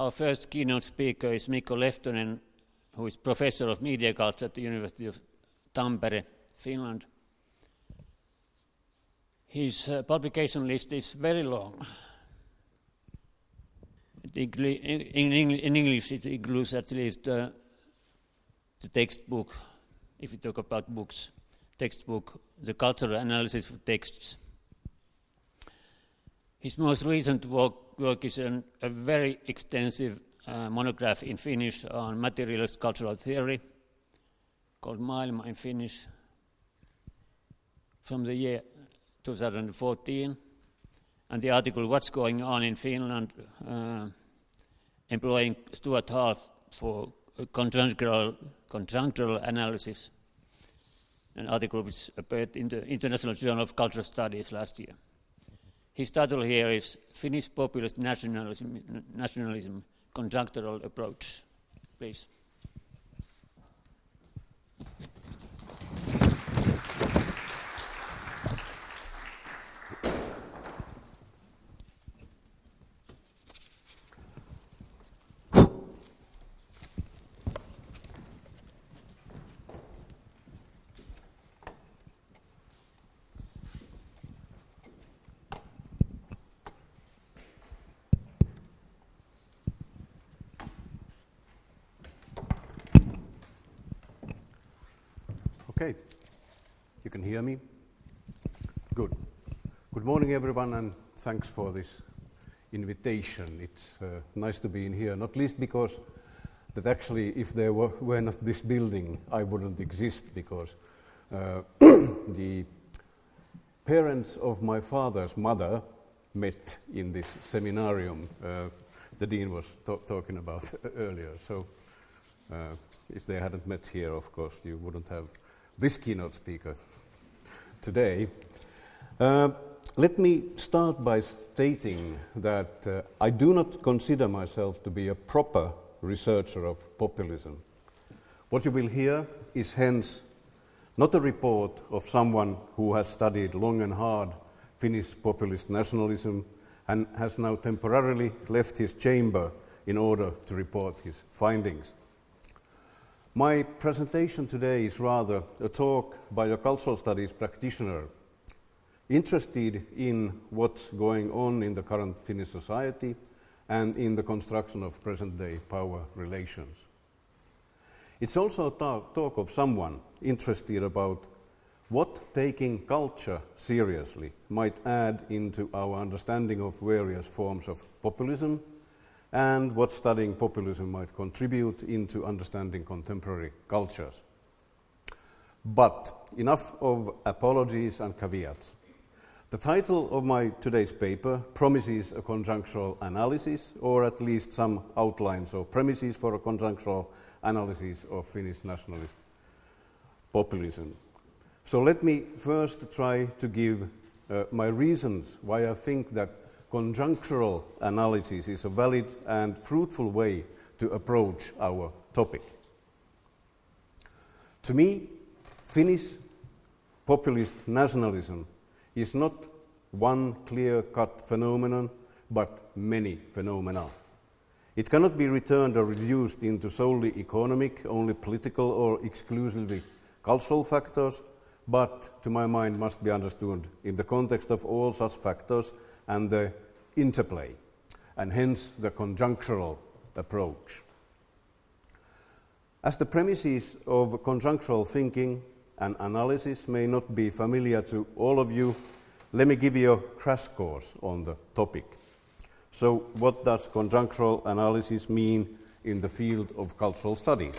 Our first keynote speaker is Mikko Lehtonen, who is professor of media culture at the University of Tampere, Finland. His publication list is very long. In English, it includes at least the textbook, if you talk about books, textbook, the cultural analysis of texts. His most recent work is a very extensive monograph in Finnish on materialist cultural theory called Maailma in Finnish from the year 2014. And the article, What's Going On in Finland, employing Stuart Hall for conjunctural analysis, an article which appeared in the International Journal of Cultural Studies last year. His title here is Finnish Populist Nationalism, Conjunctural Approach. Please. Okay, you can hear me? Good. Good morning, everyone, and thanks for this invitation. It's nice to be in here, not least because that actually, if there were not this building, I wouldn't exist, because the parents of my father's mother met in this seminarium the dean was talking about earlier. So if they hadn't met here, of course, you wouldn't have this keynote speaker today. Let me start by stating that I do not consider myself to be a proper researcher of populism. What you will hear is hence not a report of someone who has studied long and hard Finnish populist nationalism and has now temporarily left his chamber in order to report his findings. My presentation today is rather a talk by a cultural studies practitioner interested in what's going on in the current Finnish society and in the construction of present-day power relations. It's also a talk of someone interested about what taking culture seriously might add into our understanding of various forms of populism, and what studying populism might contribute into understanding contemporary cultures. But enough of apologies and caveats. The title of my today's paper promises a conjunctural analysis, or at least some outlines or premises for a conjunctural analysis of Finnish nationalist populism. So let me first try to give my reasons why I think that conjunctural analysis is a valid and fruitful way to approach our topic. To me, Finnish populist nationalism is not one clear-cut phenomenon, but many phenomena. It cannot be returned or reduced into solely economic, only political, or exclusively cultural factors, but, to my mind, must be understood in the context of all such factors and the interplay, and hence the conjunctural approach. As the premises of conjunctural thinking and analysis may not be familiar to all of you, let me give you a crash course on the topic. So, what does conjunctural analysis mean in the field of cultural studies?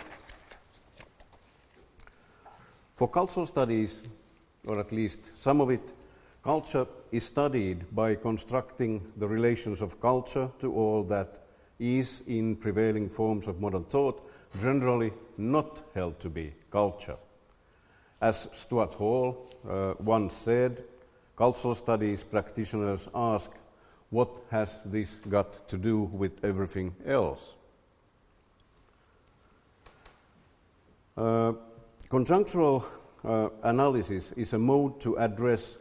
For cultural studies, or at least some of it, culture is studied by constructing the relations of culture to all that is, in prevailing forms of modern thought, generally not held to be culture. As Stuart Hall once said, cultural studies practitioners ask, what has this got to do with everything else? Conjunctural analysis is a mode to address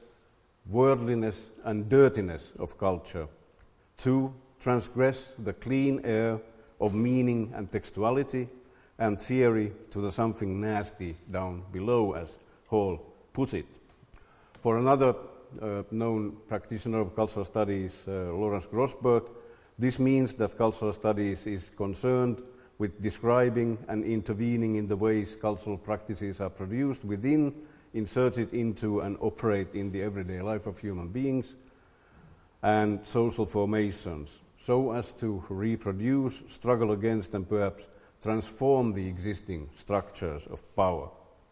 worldliness and dirtiness of culture, to transgress the clean air of meaning and textuality and theory to the something nasty down below, as Hall put it. For another known practitioner of cultural studies, Lawrence Grossberg, this means that cultural studies is concerned with describing and intervening in the ways cultural practices are produced within, inserted into, and operate in the everyday life of human beings and social formations, so as to reproduce, struggle against, and perhaps transform the existing structures of power.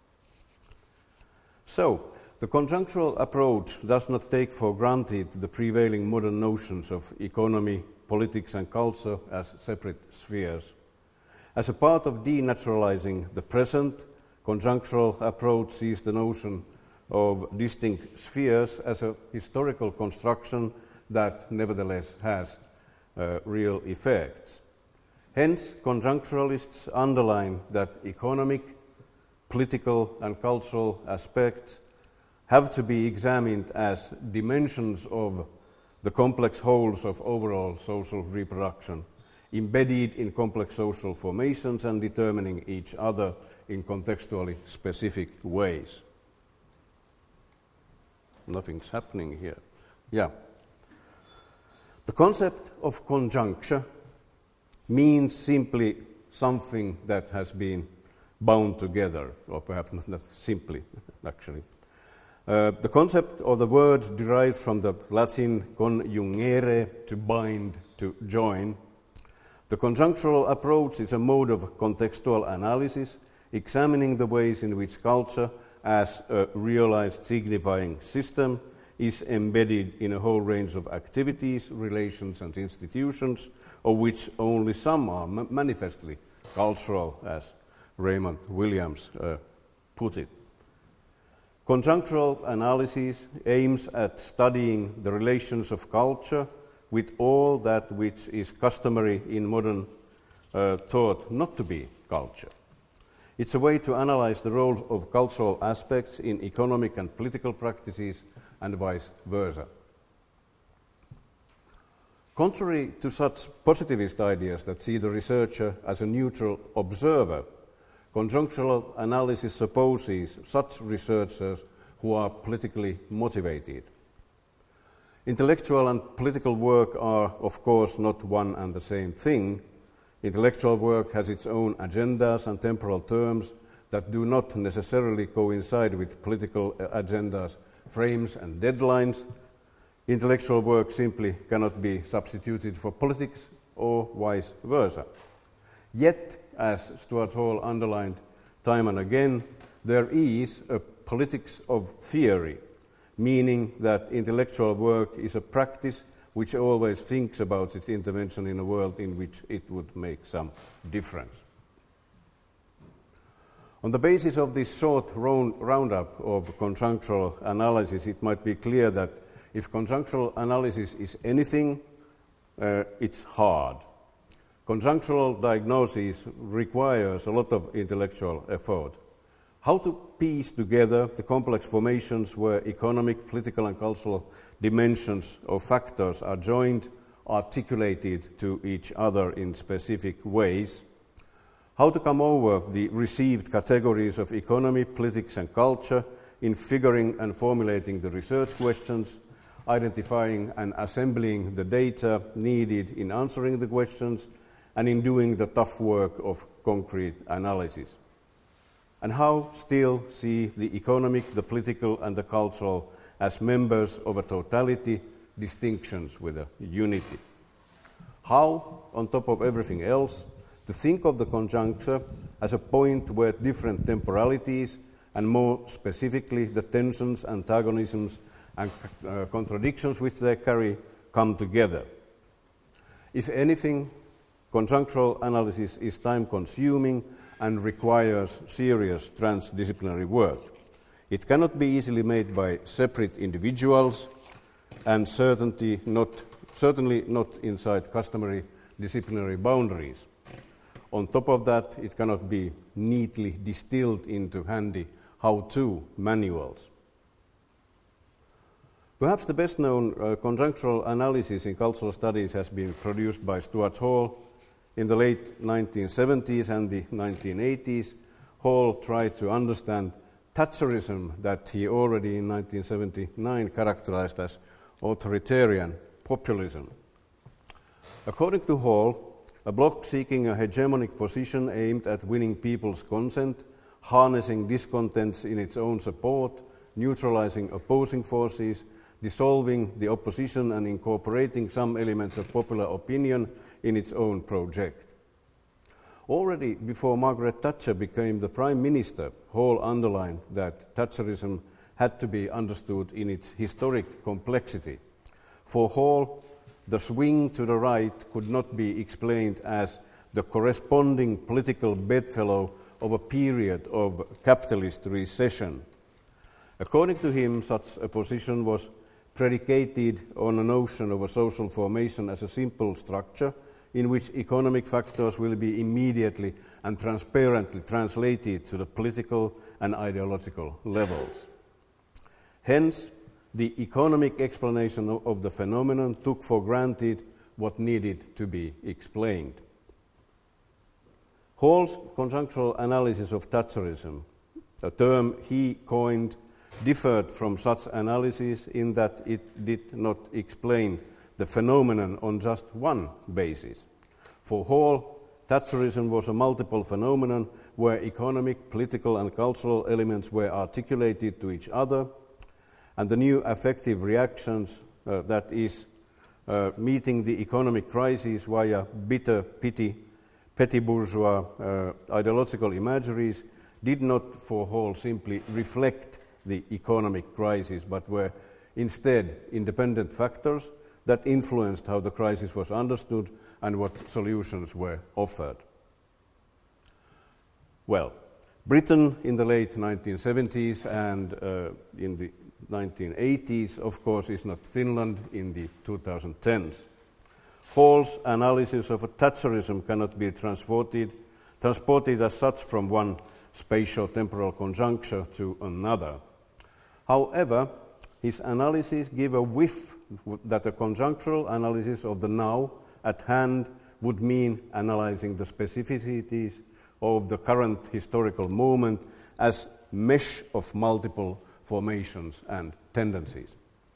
So, the conjunctural approach does not take for granted the prevailing modern notions of economy, politics, and culture as separate spheres. As a part of denaturalizing the present, conjunctural approach sees the notion of distinct spheres as a historical construction that nevertheless has real effects. Hence, conjuncturalists underline that economic, political, and cultural aspects have to be examined as dimensions of the complex wholes of overall social reproduction, embedded in complex social formations and determining each other in contextually specific ways. Nothing's happening here. Yeah. The concept of conjuncture means simply something that has been bound together, or perhaps not simply, actually. The concept or the word derives from the Latin conjungere, to bind, to join. The conjunctural approach is a mode of contextual analysis, examining the ways in which culture, as a realized signifying system, is embedded in a whole range of activities, relations, and institutions, of which only some are manifestly cultural, as Raymond Williams put it. Conjunctural analysis aims at studying the relations of culture with all that which is customary in modern thought not to be culture. It's a way to analyze the role of cultural aspects in economic and political practices and vice versa. Contrary to such positivist ideas that see the researcher as a neutral observer, conjunctural analysis supposes such researchers who are politically motivated. Intellectual and political work are, of course, not one and the same thing. Intellectual work has its own agendas and temporal terms that do not necessarily coincide with political agendas, frames, and deadlines. Intellectual work simply cannot be substituted for politics or vice versa. Yet, as Stuart Hall underlined time and again, there is a politics of theory, meaning that intellectual work is a practice which always thinks about its intervention in a world in which it would make some difference. On the basis of this short roundup of conjunctural analysis, it might be clear that if conjunctural analysis is anything, it's hard. Conjunctural diagnosis requires a lot of intellectual effort. How to piece together the complex formations where economic, political, and cultural dimensions or factors are joined, articulated to each other in specific ways. How to come over the received categories of economy, politics, and culture in figuring and formulating the research questions, identifying and assembling the data needed in answering the questions, and in doing the tough work of concrete analysis. And how still see the economic, the political, and the cultural as members of a totality, distinctions with a unity. How, on top of everything else, to think of the conjuncture as a point where different temporalities, and more specifically the tensions, antagonisms, and contradictions which they carry, come together. If anything, conjunctural analysis is time-consuming and requires serious transdisciplinary work. It cannot be easily made by separate individuals, and certainly not inside customary disciplinary boundaries. On top of that, it cannot be neatly distilled into handy how-to manuals. Perhaps the best-known conjunctural analysis in cultural studies has been produced by Stuart Hall In the late 1970s and the 1980s, Hall tried to understand Thatcherism that he already in 1979 characterized as authoritarian populism. According to Hall, a bloc seeking a hegemonic position aimed at winning people's consent, harnessing discontents in its own support, neutralizing opposing forces, dissolving the opposition and incorporating some elements of popular opinion in its own project. Already before Margaret Thatcher became the Prime Minister, Hall underlined that Thatcherism had to be understood in its historic complexity. For Hall, the swing to the right could not be explained as the corresponding political bedfellow of a period of capitalist recession. According to him, such a position was predicated on a notion of a social formation as a simple structure in which economic factors will be immediately and transparently translated to the political and ideological levels. Hence, the economic explanation of the phenomenon took for granted what needed to be explained. Hall's conjunctural analysis of Thatcherism, a term he coined, differed from such analysis in that it did not explain the phenomenon on just one basis. For Hall, Thatcherism was a multiple phenomenon where economic, political and cultural elements were articulated to each other, and the new affective reactions, that is, meeting the economic crisis via bitter, petty bourgeois ideological imageries, did not, for Hall, simply reflect the economic crisis, but were instead independent factors that influenced how the crisis was understood and what solutions were offered. Well, Britain in the late 1970s and in the 1980s, of course, is not Finland in the 2010s. Hall's analysis of Thatcherism cannot be transported as such from one spatio-temporal conjuncture to another. However, his analysis gave a whiff that a conjunctural analysis of the now at hand would mean analyzing the specificities of the current historical moment as mesh of multiple formations and tendencies.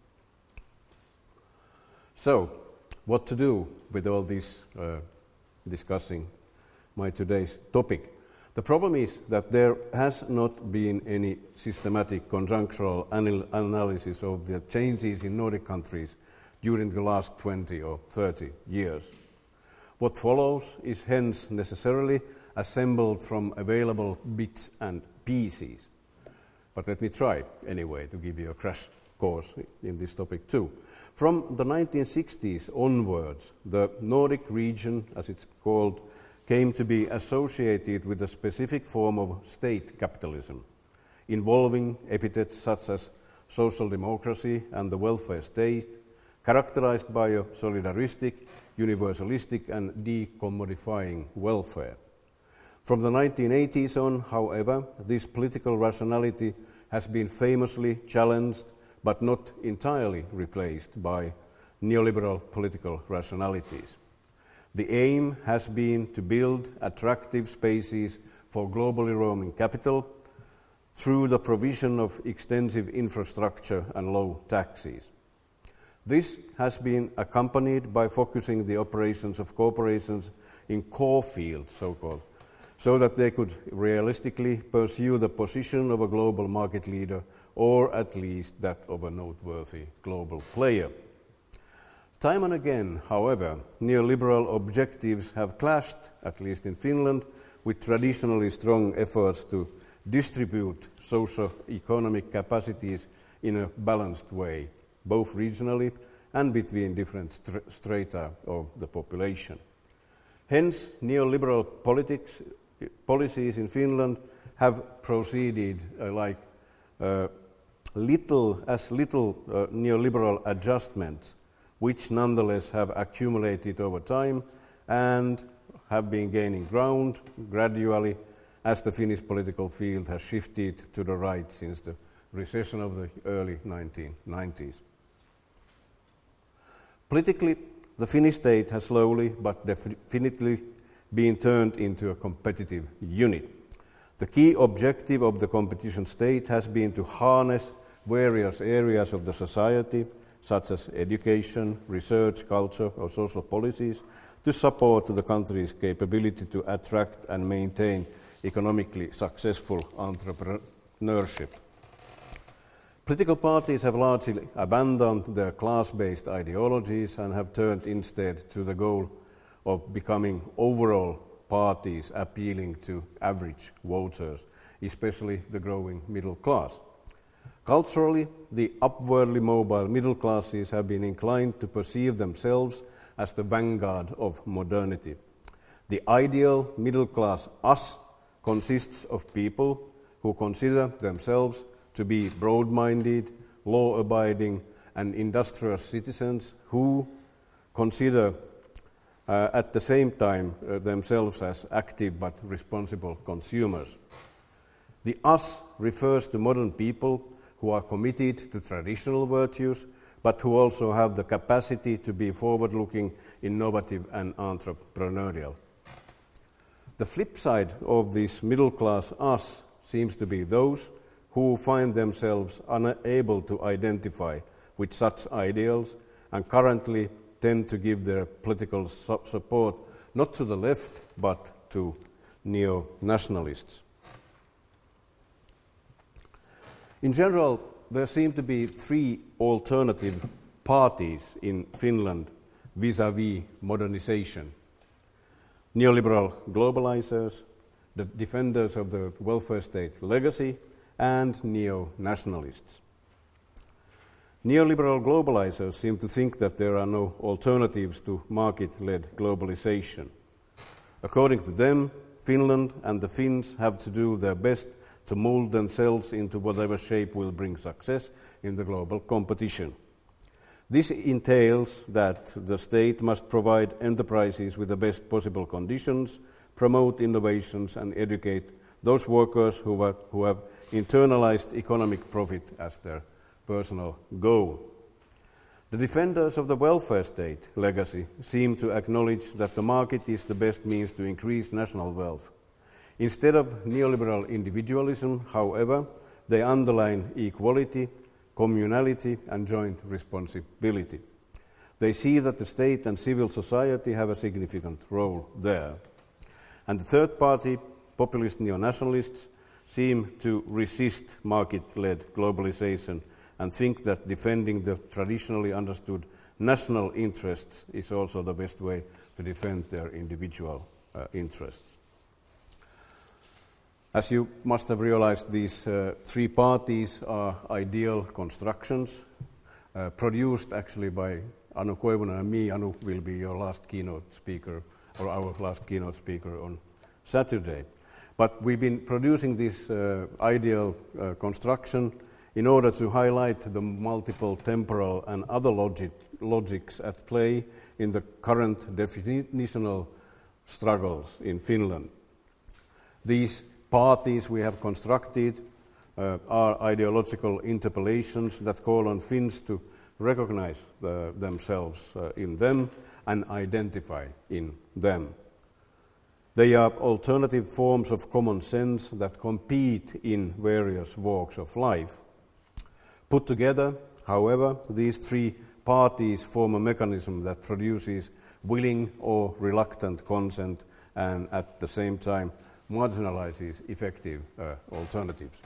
So, what to do with all this discussing my today's topic? The problem is that there has not been any systematic conjunctural analysis of the changes in Nordic countries during the last 20 or 30 years. What follows is hence necessarily assembled from available bits and pieces. But let me try anyway to give you a crash course in this topic too. From the 1960s onwards, the Nordic region, as it's called, came to be associated with a specific form of state capitalism, involving epithets such as social democracy and the welfare state, characterized by a solidaristic, universalistic and decommodifying welfare. From the 1980s on, however, this political rationality has been famously challenged but not entirely replaced by neoliberal political rationalities. The aim has been to build attractive spaces for globally roaming capital through the provision of extensive infrastructure and low taxes. This has been accompanied by focusing the operations of corporations in core fields, so-called, so that they could realistically pursue the position of a global market leader or at least that of a noteworthy global player. Time and again, however, neoliberal objectives have clashed, at least in Finland, with traditionally strong efforts to distribute socio-economic capacities in a balanced way, both regionally and between different strata of the population. Hence, neoliberal policies in Finland have proceeded little neoliberal adjustments, which nonetheless have accumulated over time and have been gaining ground gradually as the Finnish political field has shifted to the right since the recession of the early 1990s. Politically, the Finnish state has slowly but definitely being turned into a competitive unit. The key objective of the competition state has been to harness various areas of the society, such as education, research, culture, or social policies, to support the country's capability to attract and maintain economically successful entrepreneurship. Political parties have largely abandoned their class-based ideologies and have turned instead to the goal of becoming overall parties appealing to average voters, especially the growing middle class. Culturally, the upwardly mobile middle classes have been inclined to perceive themselves as the vanguard of modernity. The ideal middle class us consists of people who consider themselves to be broad-minded, law-abiding, and industrious citizens who consider at the same time themselves as active but responsible consumers. The us refers to modern people who are committed to traditional virtues, but who also have the capacity to be forward-looking, innovative, and entrepreneurial. The flip side of this middle-class us seems to be those who find themselves unable to identify with such ideals and currently tend to give their political support not to the left but to neo-nationalists. In general, there seem to be three alternative parties in Finland vis-à-vis modernization. Neoliberal globalizers, the defenders of the welfare state legacy, and neo-nationalists. Neoliberal globalizers seem to think that there are no alternatives to market-led globalization. According to them, Finland and the Finns have to do their best to mold themselves into whatever shape will bring success in the global competition. This entails that the state must provide enterprises with the best possible conditions, promote innovations, and educate those workers who have internalized economic profit as their personal goal. The defenders of the welfare state legacy seem to acknowledge that the market is the best means to increase national wealth. Instead of neoliberal individualism, however, they underline equality, communality, and joint responsibility. They see that the state and civil society have a significant role there. And the third party, populist neo-nationalists, seem to resist market-led globalization and think that defending the traditionally understood national interests is also the best way to defend their individual interests. As you must have realized, these three parties are ideal constructions, produced actually by Anu Koivunen and me. Anu will be your last keynote speaker, or our last keynote speaker on Saturday. But we've been producing this ideal construction in order to highlight the multiple temporal and other logics at play in the current definitional struggles in Finland. These parties we have constructed are ideological interpellations that call on Finns to recognize themselves in them and identify in them. They are alternative forms of common sense that compete in various walks of life. Put together, however, these three parties form a mechanism that produces willing or reluctant consent and at the same time marginalizes effective alternatives.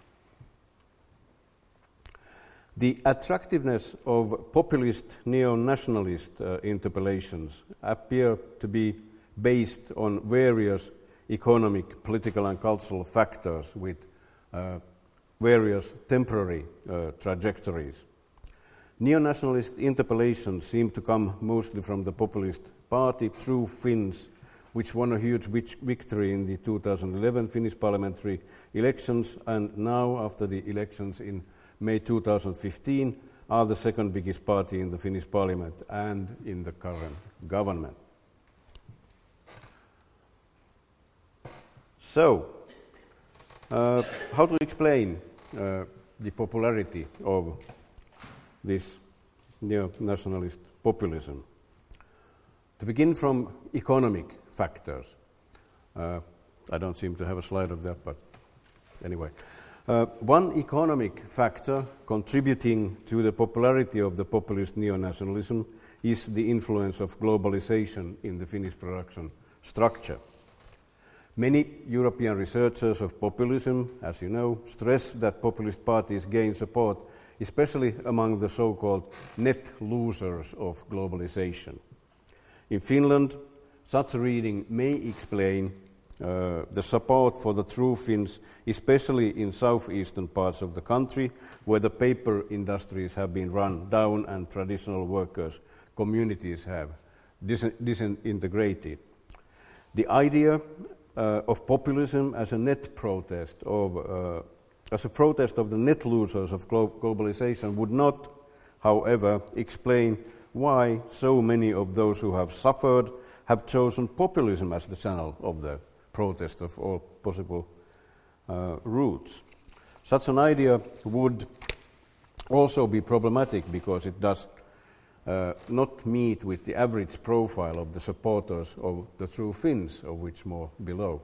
The attractiveness of populist neo-nationalist interpellations appear to be based on various economic, political and cultural factors with various temporary trajectories. Neo-nationalist interpellations seem to come mostly from the populist party True Finns, which won a huge victory in the 2011 Finnish parliamentary elections, and now, after the elections in May 2015, are the second biggest party in the Finnish parliament and in the current government. So, how to explain the popularity of this neo-nationalist populism? To begin from economic factors. I don't seem to have a slide of that, but anyway. One economic factor contributing to the popularity of the populist neo-nationalism is the influence of globalization in the Finnish production structure. Many European researchers of populism, as you know, stress that populist parties gain support, especially among the so-called net losers of globalization. In Finland, such a reading may explain the support for the true Finns, especially in southeastern parts of the country, where the paper industries have been run down and traditional workers' communities have disintegrated. The idea of populism as a net protest as a protest of the net losers of globalization would not, however, explain why so many of those who have suffered have chosen populism as the channel of the protest of all possible routes. Such an idea would also be problematic because it does not meet with the average profile of the supporters of the true Finns, of which more below.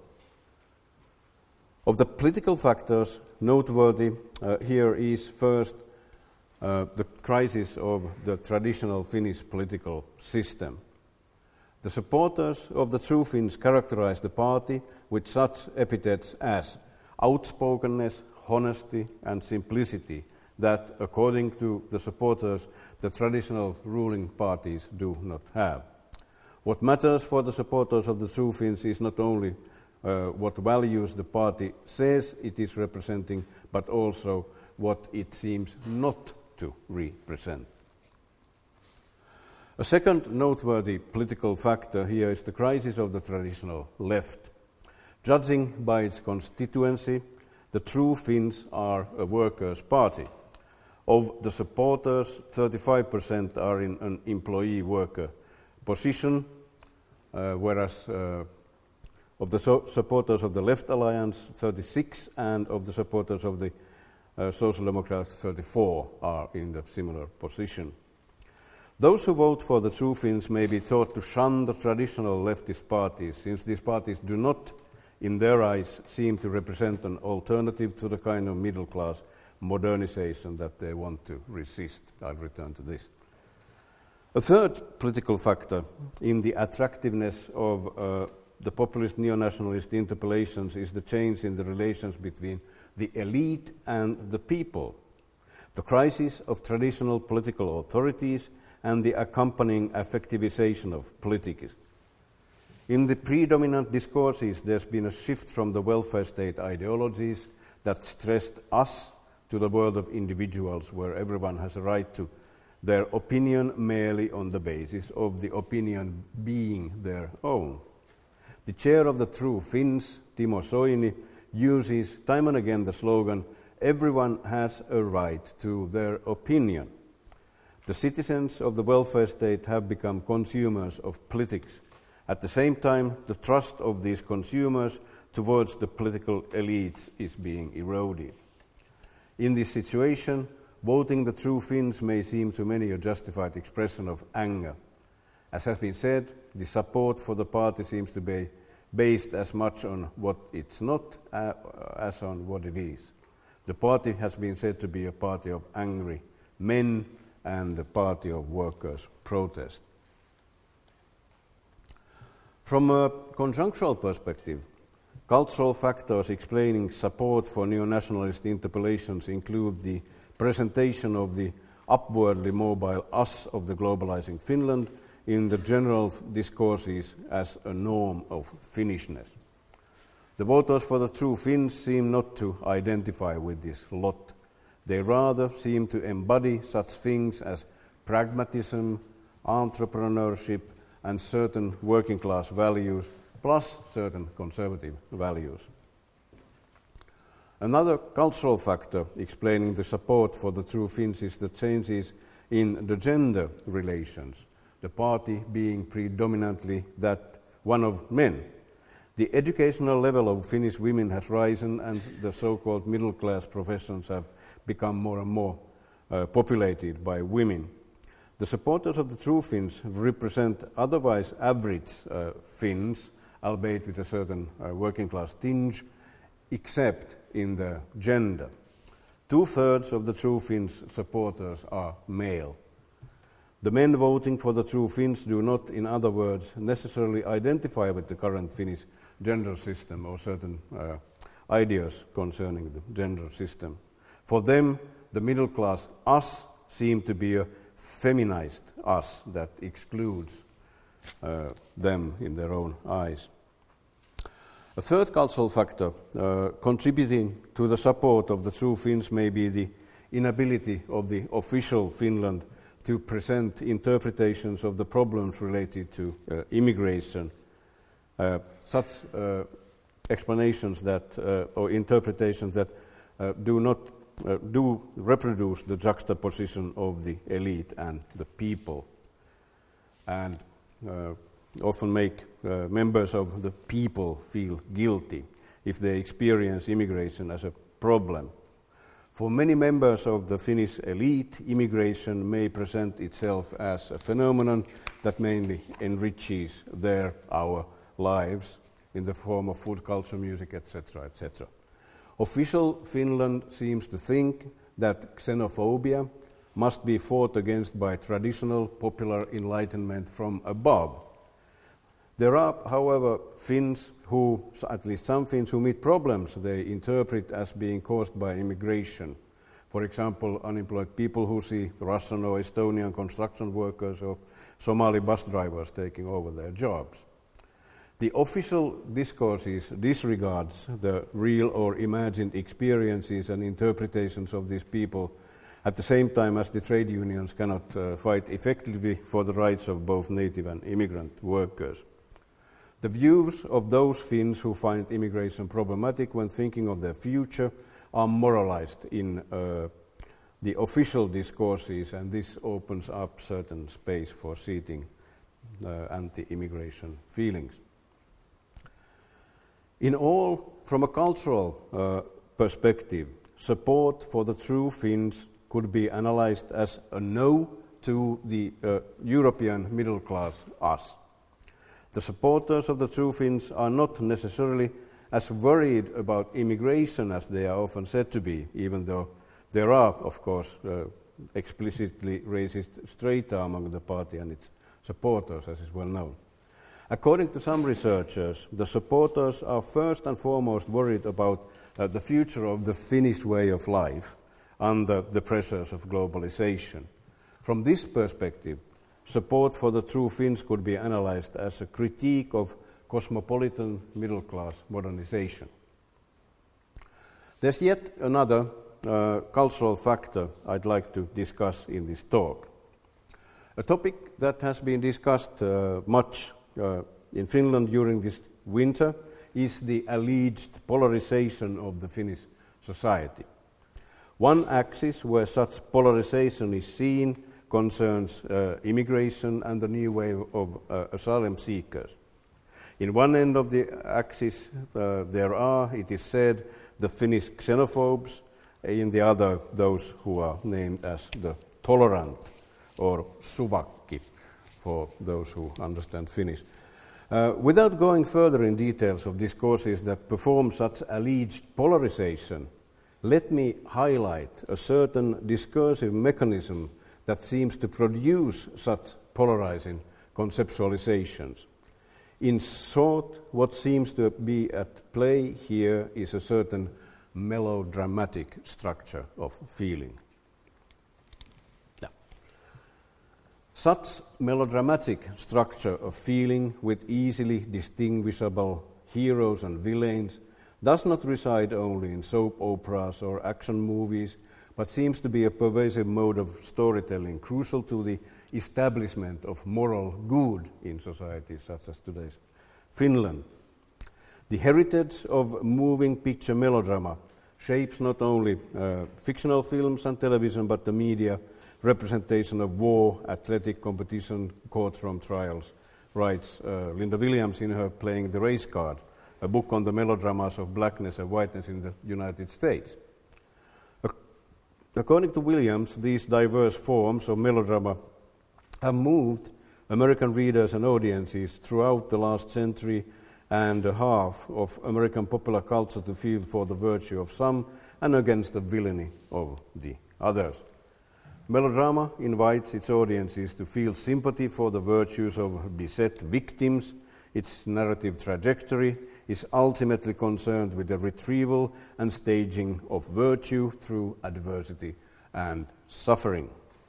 Of the political factors, noteworthy here is first the crisis of the traditional Finnish political system. The supporters of the true Finns characterize the party with such epithets as outspokenness, honesty, and simplicity that, according to the supporters, the traditional ruling parties do not have. What matters for the supporters of the true Finns is not only what values the party says it is representing, but also what it seems not to represent. A second noteworthy political factor here is the crisis of the traditional left. Judging by its constituency, the true Finns are a workers' party. Of the supporters, 35% are in an employee-worker position, whereas of the supporters of the Left Alliance, 36, and of the supporters of the Social Democrats, 34 are in the similar position. Those who vote for the true Finns may be taught to shun the traditional leftist parties, since these parties do not, in their eyes, seem to represent an alternative to the kind of middle-class modernization that they want to resist. I'll return to this. A third political factor in the attractiveness of the populist neo-nationalist interpellations is the change in the relations between the elite and the people, the crisis of traditional political authorities, and the accompanying effectivization of politics. In the predominant discourses, there's been a shift from the welfare state ideologies that stressed us to the world of individuals, where everyone has a right to their opinion merely on the basis of the opinion being their own. The chair of the true Finns, Timo Soini, uses time and again the slogan, "Everyone has a right to their opinion." The citizens of the welfare state have become consumers of politics. At the same time, the trust of these consumers towards the political elites is being eroded. In this situation, voting the true Finns may seem to many a justified expression of anger. As has been said, the support for the party seems to be based as much on what it's not as on what it is. The party has been said to be a party of angry men and a party of workers' protest. From a conjunctural perspective, cultural factors explaining support for neo-nationalist interpellations include the presentation of the upwardly mobile us of the globalizing Finland in the general discourses as a norm of Finnishness. The voters for the true Finns seem not to identify with this lot. They rather seem to embody such things as pragmatism, entrepreneurship, and certain working class values, plus certain conservative values. Another cultural factor explaining the support for the true Finns is the changes in the gender relations, the party being predominantly that one of men. The educational level of Finnish women has risen, and the so-called middle-class professions have become more and more populated by women. The supporters of the true Finns represent otherwise average Finns albeit with a certain working class tinge, except in the gender. 2/3 of the True Finns supporters are male. The men voting for the True Finns do not, in other words, necessarily identify with the current Finnish gender system or certain ideas concerning the gender system. For them, the middle class us seem to be a feminized us that excludes them in their own eyes. A third cultural factor contributing to the support of the True Finns may be the inability of the official Finland to present interpretations of the problems related to immigration. Such explanations that or interpretations that do reproduce the juxtaposition of the elite and the people, and often make members of the people feel guilty if they experience immigration as a problem. For many members of the Finnish elite, immigration may present itself as a phenomenon that mainly enriches our lives in the form of food, culture, music, etc., etc. Official Finland seems to think that xenophobia must be fought against by traditional popular enlightenment from above. There are, however, Finns who, at least some Finns who meet problems they interpret as being caused by immigration. For example, unemployed people who see Russian or Estonian construction workers or Somali bus drivers taking over their jobs. The official discourses disregards the real or imagined experiences and interpretations of these people, at the same time as the trade unions cannot fight effectively for the rights of both native and immigrant workers. The views of those Finns who find immigration problematic when thinking of their future are moralized in the official discourses, and this opens up certain space for seating anti-immigration feelings. In all, from a cultural perspective, support for the True Finns could be analyzed as a no to the European middle class us. The supporters of the True Finns are not necessarily as worried about immigration as they are often said to be, even though there are, of course, explicitly racist strata among the party and its supporters, as is well known. According to some researchers, the supporters are first and foremost worried about the future of the Finnish way of life under the pressures of globalization. From this perspective, support for the True Finns could be analyzed as a critique of cosmopolitan middle-class modernization. There's yet another cultural factor I'd like to discuss in this talk. A topic that has been discussed much in Finland during this winter is the alleged polarization of the Finnish society. One axis where such polarization is seen concerns immigration and the new wave of asylum seekers. In one end of the axis there are, it is said, the Finnish xenophobes, in the other those who are named as the tolerant, or suvakki, for those who understand Finnish. Without going further in details of discourses that perform such alleged polarization, let me highlight a certain discursive mechanism that seems to produce such polarizing conceptualizations. In short, what seems to be at play here is a certain melodramatic structure of feeling. Now, such melodramatic structure of feeling with easily distinguishable heroes and villains does not reside only in soap operas or action movies, but seems to be a pervasive mode of storytelling crucial to the establishment of moral good in societies such as today's Finland. The heritage of moving picture melodrama shapes not only fictional films and television, but the media representation of war, athletic competition, courtroom trials, writes Linda Williams in her Playing the Race Card, a book on the melodramas of blackness and whiteness in the United States. According to Williams, these diverse forms of melodrama have moved American readers and audiences throughout the last century and a half of American popular culture to feel for the virtue of some and against the villainy of the others. Melodrama invites its audiences to feel sympathy for the virtues of beset victims. Its narrative trajectory is ultimately concerned with the retrieval and staging of virtue through adversity and suffering.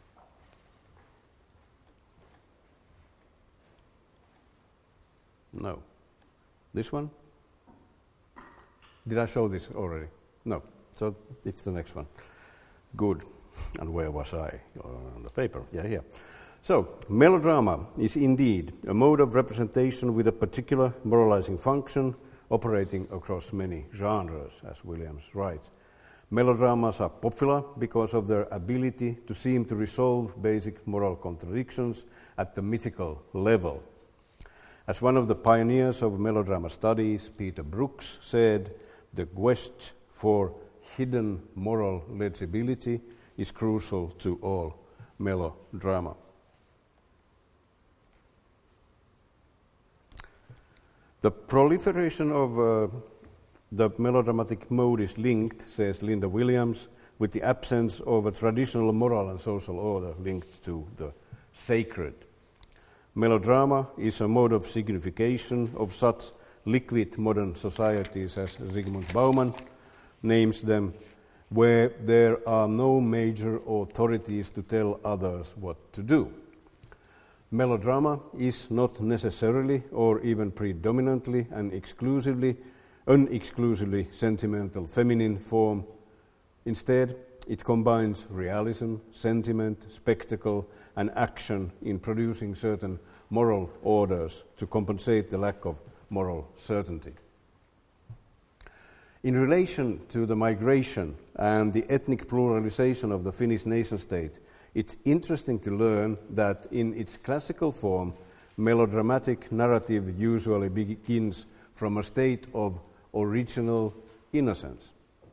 No. This one? Did I show this already? No. So it's the next one. Good. And where was I? On the paper. Yeah, here. So, melodrama is indeed a mode of representation with a particular moralizing function operating across many genres, as Williams writes. Melodramas are popular because of their ability to seem to resolve basic moral contradictions at the mythical level. As one of the pioneers of melodrama studies, Peter Brooks, said, the quest for hidden moral legibility is crucial to all melodrama. The proliferation of the melodramatic mode is linked, says Linda Williams, with the absence of a traditional moral and social order linked to the sacred. Melodrama is a mode of signification of such liquid modern societies as Zygmunt Bauman names them, where there are no major authorities to tell others what to do. Melodrama is not necessarily or even predominantly an exclusively sentimental feminine form. Instead, it combines realism, sentiment, spectacle, and action in producing certain moral orders to compensate the lack of moral certainty. In relation to the migration and the ethnic pluralization of the Finnish nation-state, it's interesting to learn that in its classical form, melodramatic narrative usually begins from a state of original innocence.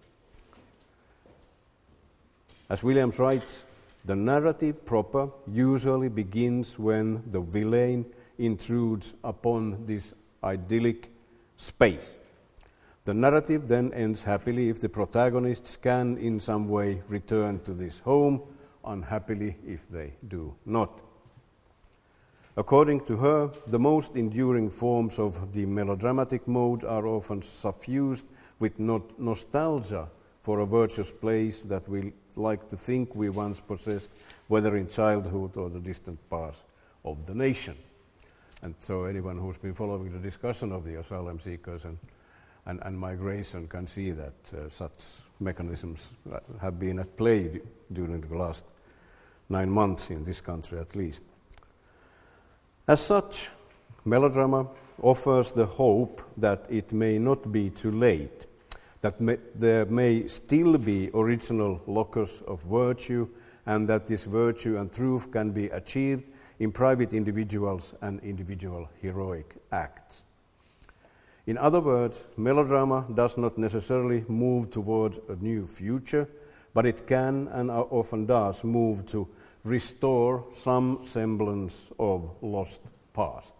As Williams writes, the narrative proper usually begins when the villain intrudes upon this idyllic space. The narrative then ends happily if the protagonists can in some way return to this home, unhappily if they do not. According to her, the most enduring forms of the melodramatic mode are often suffused with nostalgia for a virtuous place that we like to think we once possessed, whether in childhood or the distant past of the nation. And so anyone who's been following the discussion of the asylum seekers and migration can see that such mechanisms have been at play during the last 9 months in this country at least. As such, melodrama offers the hope that it may not be too late, that there may still be original locus of virtue, and that this virtue and truth can be achieved in private individuals and individual heroic acts. In other words, melodrama does not necessarily move towards a new future, but it can and often does move to restore some semblance of lost past.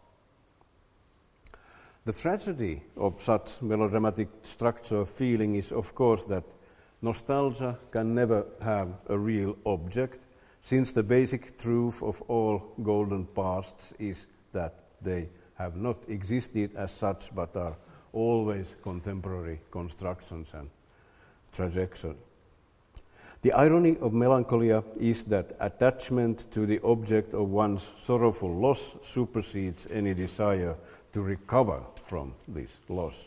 The tragedy of such melodramatic structure of feeling is, of course, that nostalgia can never have a real object, since the basic truth of all golden pasts is that they have not existed as such, but are always contemporary constructions and trajectories. The irony of melancholia is that attachment to the object of one's sorrowful loss supersedes any desire to recover from this loss.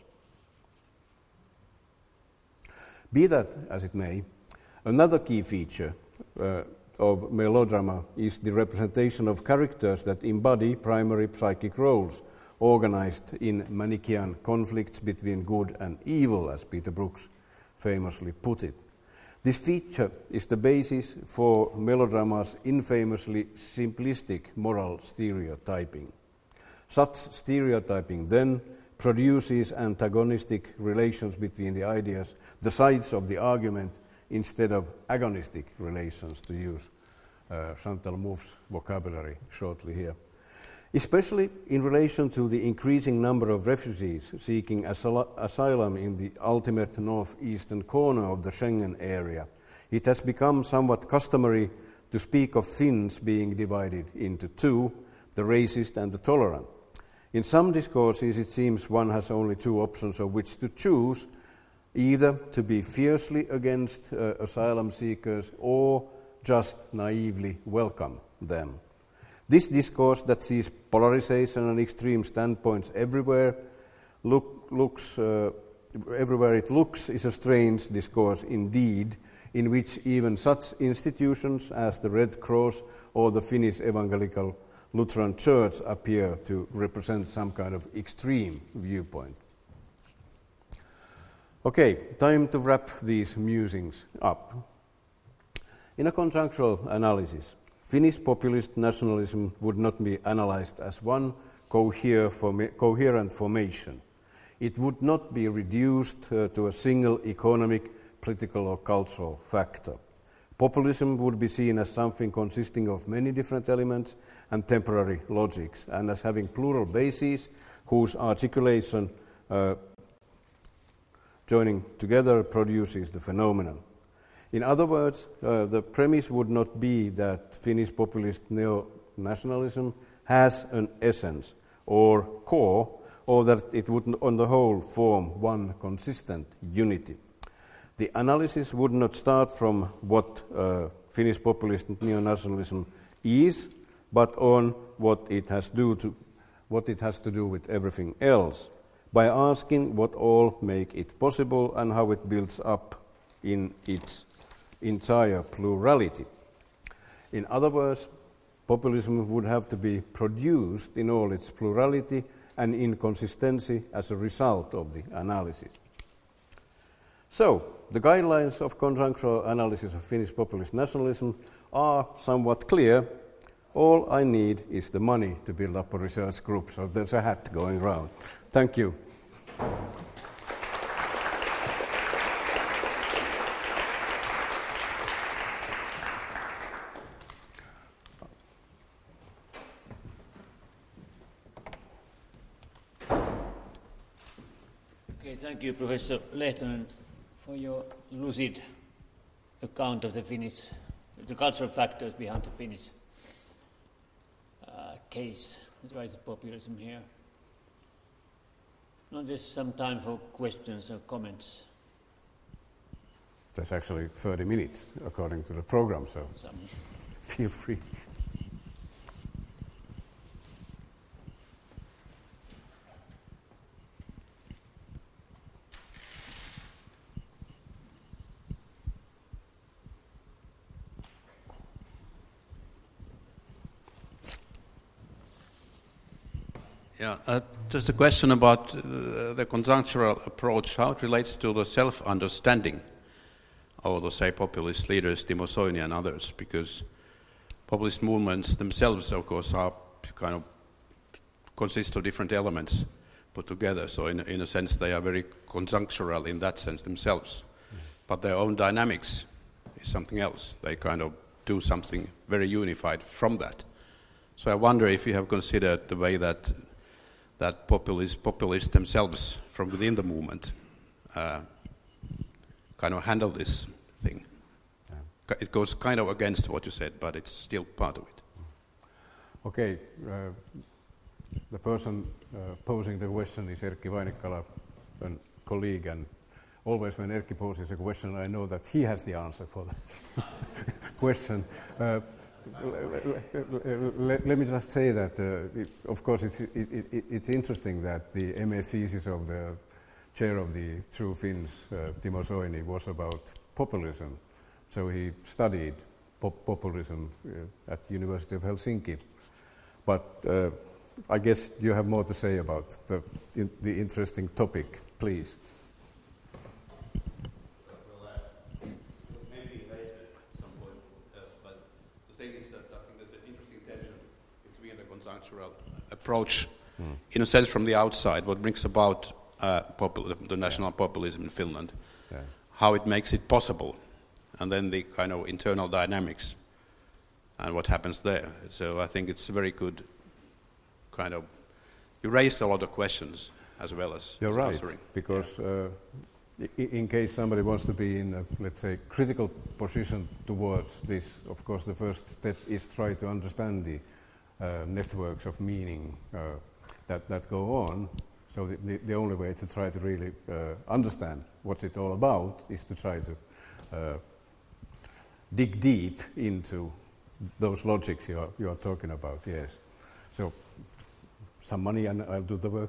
Be that as it may, another key feature of melodrama is the representation of characters that embody primary psychic roles, organized in Manichaean conflicts between good and evil, as Peter Brooks famously put it. This feature is the basis for melodrama's infamously simplistic moral stereotyping. Such stereotyping then produces antagonistic relations between the ideas, the sides of the argument, instead of agonistic relations, to use Chantal Mouffe's vocabulary shortly here. especially in relation to the increasing number of refugees seeking asylum in the ultimate northeastern corner of the Schengen area. It has become somewhat customary to speak of Finns being divided into two, the racist and the tolerant. In some discourses, it seems one has only two options of which to choose, either to be fiercely against asylum seekers or just naively welcome them. This discourse that sees polarization and extreme standpoints everywhere it looks is a strange discourse indeed, in which even such institutions as the Red Cross or the Finnish Evangelical Lutheran Church appear to represent some kind of extreme viewpoint. Okay, time to wrap these musings up. In a conjunctural analysis, Finnish populist nationalism would not be analyzed as one coherent formation. It would not be reduced to a single economic, political or cultural factor. Populism would be seen as something consisting of many different elements and temporary logics, and as having plural bases whose articulation joining together produces the phenomenon. In other words, the premise would not be that Finnish populist neo-nationalism has an essence or core, or that it would on the whole form one consistent unity. The analysis would not start from what Finnish populist neo-nationalism is, but on what it has to do with everything else, by asking what all make it possible and how it builds up in its entire plurality. In other words, populism would have to be produced in all its plurality and inconsistency as a result of the analysis. So, the guidelines of conjunctural analysis of Finnish populist nationalism are somewhat clear. All I need is the money to build up a research group, so there's a hat going round. Thank you. Okay, thank you, Professor Lehtonen, for your lucid account of the cultural factors behind the Finnish case with rise of populism here. Now there's some time for questions or comments. There's actually 30 minutes according to the program, so feel free. Yeah, just a question about the conjunctural approach, how it relates to the self-understanding of the, say, populist leaders, Timo Soini and others, because populist movements themselves, of course, are kind of consist of different elements put together, so in a sense they are very conjunctural in that sense themselves, but their own dynamics is something else. They kind of do something very unified from that. So I wonder if you have considered the way that populists themselves from within the movement kind of handle this thing. Yeah. It goes kind of against what you said, but it's still part of it. Okay, the person posing the question is Erkki Vainikkala, a colleague, and always when Erkki poses a question, I know that he has the answer for the question. Let me just say that, of course, it's interesting that the MA thesis of the chair of the True Finns, Timo Soini, was about populism. So he studied populism at University of Helsinki. But I guess you have more to say about the interesting topic, please. Approach, in a sense, from the outside, what brings about the national populism in Finland, how it makes it possible, and then the kind of internal dynamics and what happens there. So I think it's a very good you raised a lot of questions as well as You're right, answering. because in case somebody wants to be in a, let's say, critical position towards this, of course the first step is try to understand the networks of meaning that go on. So the only way to try to really understand what it's all about is to try to dig deep into those logics you are talking about, yes. So some money and I'll do the work.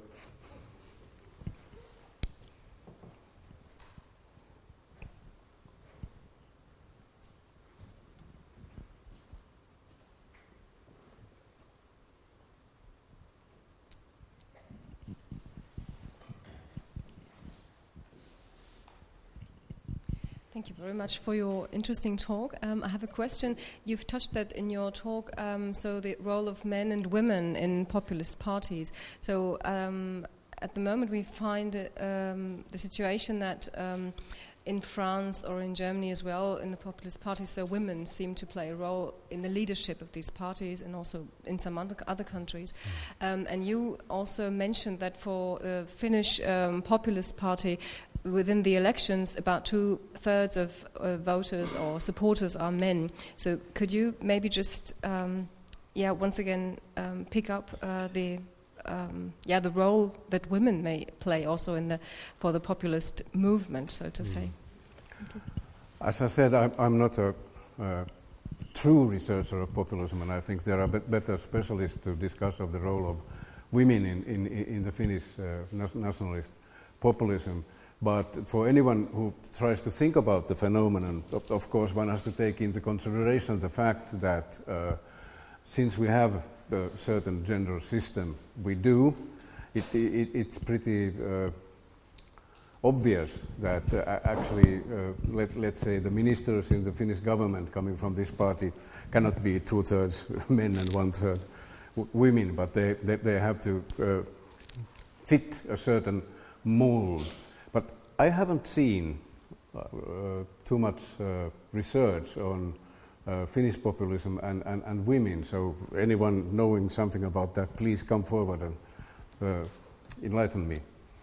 Thank you very much for your interesting talk. I have a question. You've touched that in your talk, so the role of men and women in populist parties. So at the moment we find the situation that in France or in Germany as well, in the populist parties, so women seem to play a role in the leadership of these parties and also in some other countries. And you also mentioned that for the Finnish populist party, within the elections, about 2/3 of voters or supporters are men. So could you maybe just, once again, pick up the role that women may play also for the populist movement, so to say? As I said, I'm not a true researcher of populism, and I think there are better specialists to discuss of the role of women in the Finnish nationalist populism. But for anyone who tries to think about the phenomenon, of course one has to take into consideration the fact that since we have a certain gender system, it's pretty obvious that actually, let's say, the ministers in the Finnish government coming from this party cannot be 2/3 men and 1/3 women, but they have to fit a certain mold. But I haven't seen too much research on Finnish populism and women, so anyone knowing something about that, please come forward and enlighten me.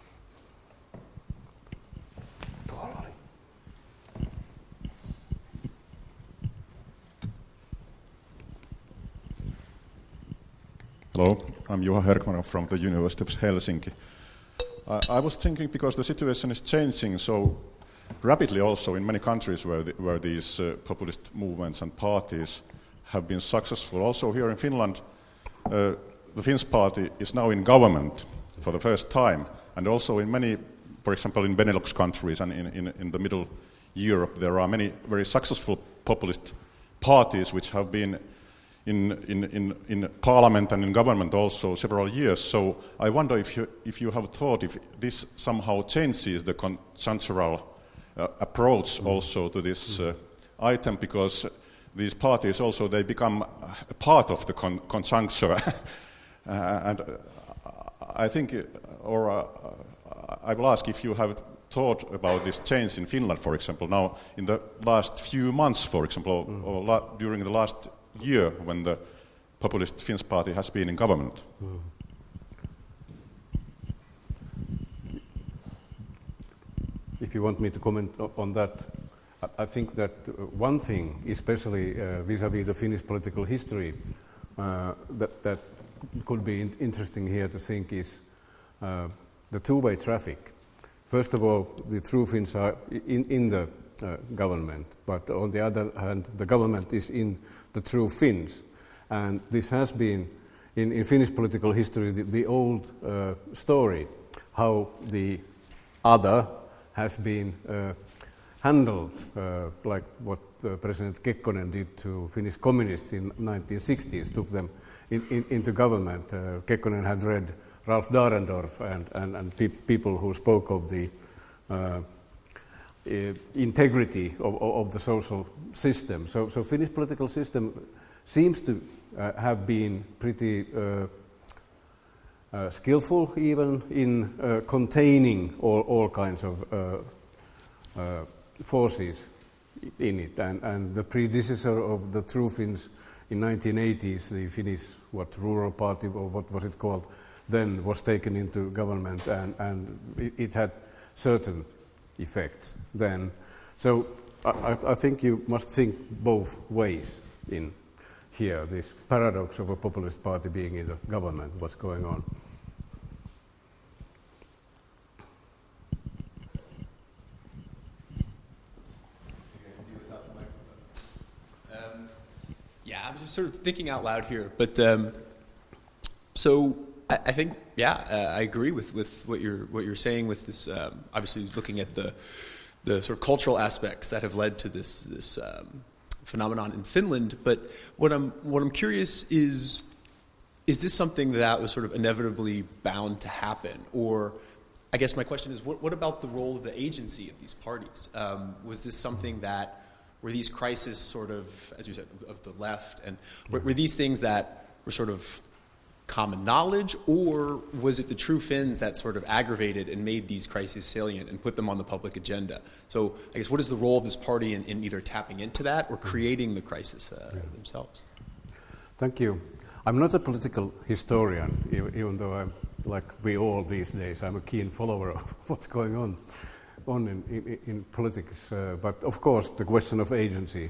Hello, I'm Juha Herkman from the University of Helsinki. I was thinking, because the situation is changing so rapidly also in many countries where these populist movements and parties have been successful. Also here in Finland, the Finns party is now in government for the first time, and also in many, for example, in Benelux countries and in the Middle Europe, there are many very successful populist parties which have been in parliament and in government also several years. So I wonder if you have thought if this somehow changes the conjunctural approach also to this item, because these parties also, they become a part of the conjuncture. And I think, I will ask if you have thought about this change in Finland, for example, now in the last few months, for example, or during the last year when the populist Finns party has been in government. If you want me to comment on that, I think that one thing, especially vis-à-vis the Finnish political history, that could be interesting here to think is the two-way traffic. First of all, the true Finns are in the government, but on the other hand, the government is in the true Finns. And this has been, in Finnish political history, the old story, how the other has been handled, like what President Kekkonen did to Finnish communists in 1960s, took them into government. Kekkonen had read Ralph Dahrendorf and people who spoke of the integrity of the social system. So Finnish political system seems to have been pretty skillful even in containing all kinds of forces in it. And the predecessor of the true Finns in 1980s, the Finnish rural party, or what was it called, then was taken into government, and it had certain effects then. So I think you must think both ways in here, this paradox of a populist party being in the government, what's going on. Yeah, I'm just sort of thinking out loud here, but so I think, I agree with what you're saying with this. Obviously, looking at the sort of cultural aspects that have led to this phenomenon in Finland. But what I'm curious is this something that was sort of inevitably bound to happen, or I guess my question is, what about the role of the agency of these parties? Was this something that were these crises sort of, as you said, of the left, and were these things that were sort of common knowledge, or was it the true Finns that sort of aggravated and made these crises salient and put them on the public agenda? So I guess what is the role of this party in either tapping into that or creating the crisis themselves? Thank you. I'm not a political historian, even though I'm, like we all these days, I'm a keen follower of what's going on in politics. But of course, the question of agency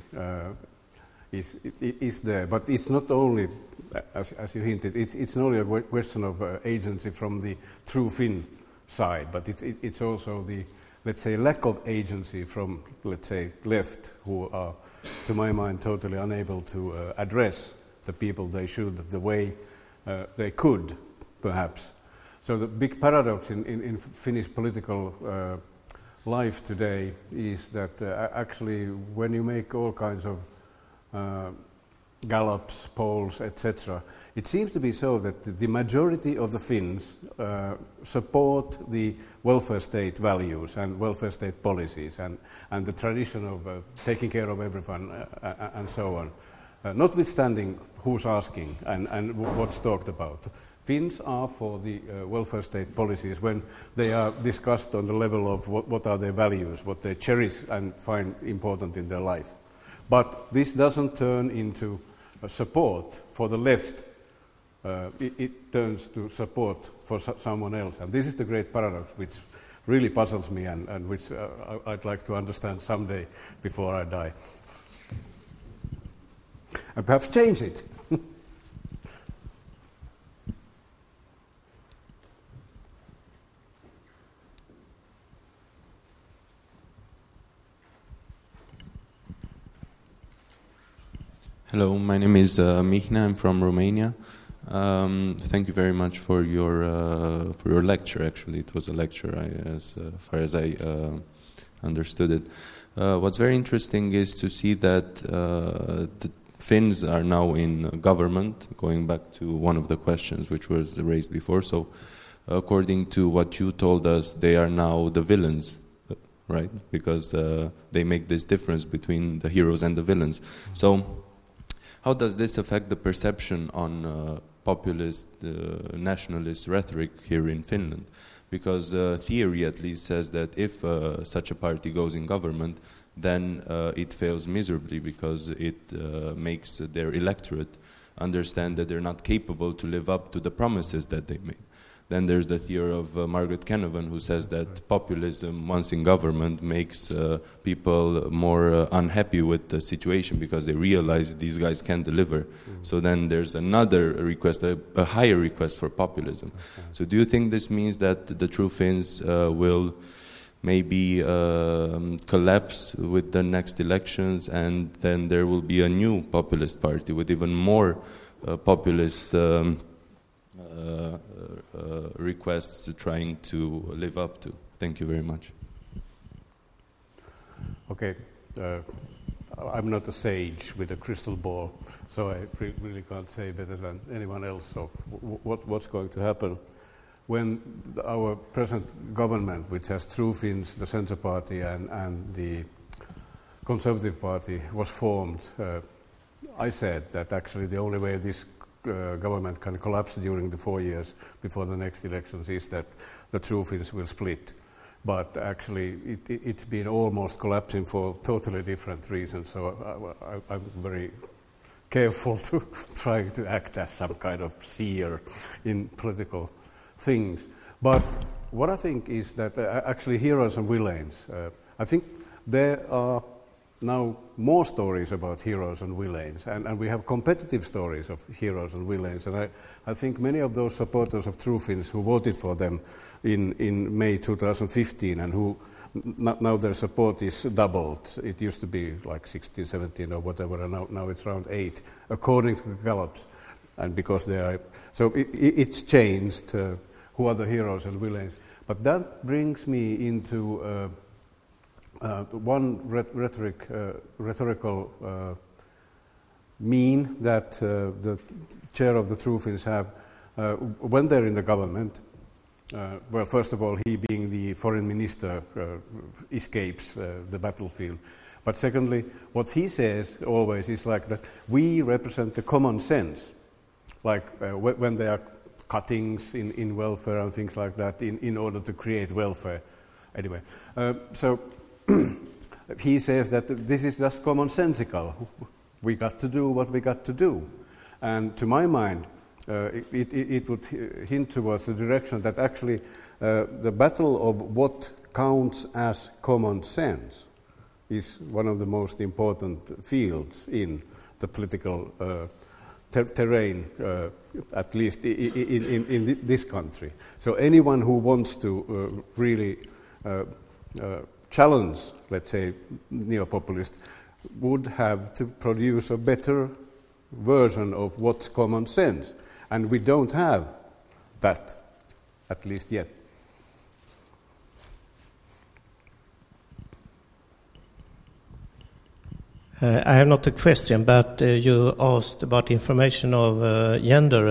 is there. But it's not only, as you hinted, it's not only a question of agency from the true Finn side, but it's also the, let's say, lack of agency from, let's say, left, who are, to my mind, totally unable to address the people they should the way they could, perhaps. So the big paradox in Finnish political life today is that actually when you make all kinds of gallops, polls, etc., it seems to be so that the majority of the Finns support the welfare state values and welfare state policies and the tradition of taking care of everyone and so on, notwithstanding who's asking and what's talked about. Finns are for the welfare state policies when they are discussed on the level of what are their values, what they cherish and find important in their life. But this doesn't turn into support for the left. It turns to support for someone else. And this is the great paradox which really puzzles me and which I'd like to understand someday before I die. And perhaps change it. Hello, my name is Mihna. I'm from Romania. Thank you very much for your lecture. Actually, it was a lecture, as far as I understood it. What's very interesting is to see that the Finns are now in government. Going back to one of the questions which was raised before. So, according to what you told us, they are now the villains, right? Because they make this difference between the heroes and the villains. So, how does this affect the perception on populist, nationalist rhetoric here in Finland? Because theory at least says that if such a party goes in government, then it fails miserably because it makes their electorate understand that they're not capable to live up to the promises that they made. Then there's the theory of Margaret Canavan, who says that populism, once in government, makes people more unhappy with the situation because they realize these guys can't deliver. So then there's another request, a higher request for populism. So do you think this means that the true Finns will maybe collapse with the next elections, and then there will be a new populist party with even more populist requests trying to live up to? Thank you very much. Okay, I'm not a sage with a crystal ball, so I really can't say better than anyone else of what's going to happen. When our present government, which has true Finns, the Centre Party and the Conservative Party, was formed, I said that actually the only way this government can collapse during the 4 years before the next elections is that the true Finns will split. But actually it's been almost collapsing for totally different reasons, so I'm very careful to try to act as some kind of seer in political things. But what I think is that actually heroes and villains, I think there are now more stories about heroes and villains, and we have competitive stories of heroes and villains, and I think many of those supporters of True Finns who voted for them in May 2015 and who now their support is doubled. It used to be like 16, 17 or whatever, and now it's around 8 according to Gallups, and because they are, so it's changed who are the heroes and villains. But that brings me into one rhetorical mean that the chair of the True Finns have when they're in the government. Well, first of all, he being the foreign minister escapes the battlefield. But secondly, what he says always is like that we represent the common sense, like when there are cuttings in welfare and things like that in order to create welfare. Anyway, so he says that this is just commonsensical. We got to do what we got to do. And to my mind, it would hint towards the direction that actually the battle of what counts as common sense is one of the most important fields in the political terrain, at least in this country. So anyone who wants to really challenge, let's say, neo-populist, would have to produce a better version of what's common sense. And we don't have that, at least yet. I have not a question, but you asked about information of gender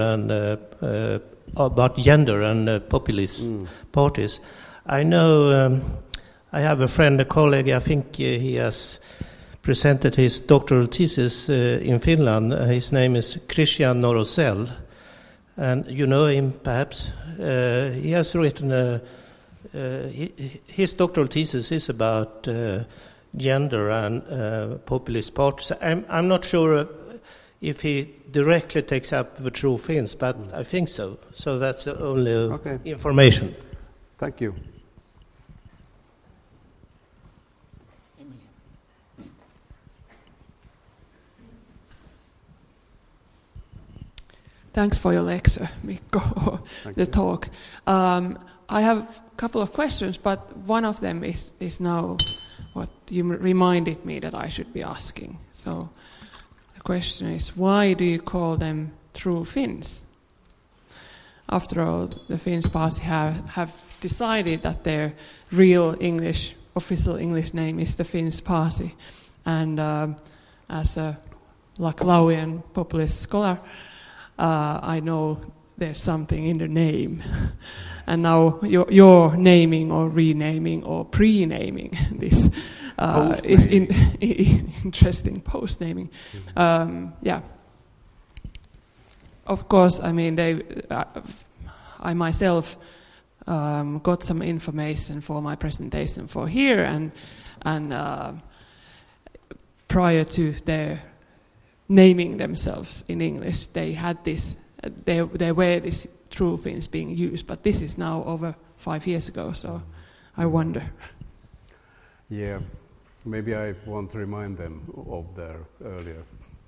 and populist parties. I know I have a friend, a colleague, I think he has presented his doctoral thesis in Finland. His name is Christian Norosel, and you know him perhaps. He has written his doctoral thesis is about gender and populist parties. I'm not sure if he directly takes up the True Finns, but I think so. So that's the only information. Thank you. Thanks for your lecture, Mikko, the talk. I have a couple of questions, but one of them is now what you reminded me that I should be asking. So the question is, why do you call them True Finns? After all, the Finns party have decided that their real English, official English name is the Finns party. And as a Laclauian populist scholar, I know there's something in the name. And now you're naming or renaming or pre-naming this is interesting, post-naming. Yeah. Of course, I mean, I myself got some information for my presentation for here, and prior to their naming themselves in English, they had this. There were these True Finns being used, but this is now over 5 years ago. So I wonder. Yeah, maybe I want to remind them of their earlier